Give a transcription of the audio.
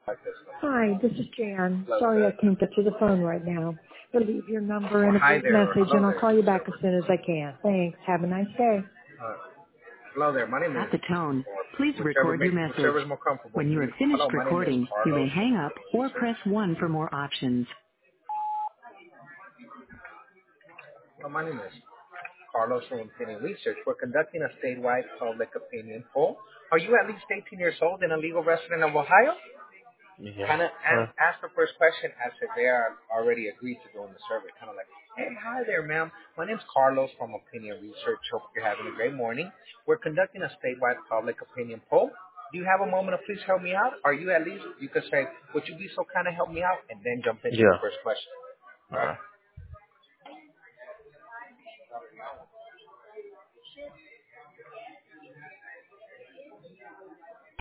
Hi, this is Jan. Sorry I can't get to the phone right now. But leave your number and a Hi brief there, or message hello and I'll there, call you back as whichever. soon as I can. Thanks. Have a nice day. Hello there, my name At is, the tone, or please record your message. whichever is more comfortable When you for have you. finished Hello, my name is recording, you may Carlos from hang up Opinion or Research. press 1 for more options. Hello, my name is Carlos from Opinion Research. We're conducting a statewide public opinion poll. Are you at least 18 years old and a legal resident of Ohio? Yeah. Kind of ask the first question as if they are already agreed to doing the survey. Kind of like, hey, hi there, ma'am. My name's Carlos from Opinion Research. Hope you're having a great morning. We're conducting a statewide public opinion poll. Do you have a moment to please help me out? Are you at least, you could say, would you be so kind of help me out? And then jump into the Yeah. first question. All right.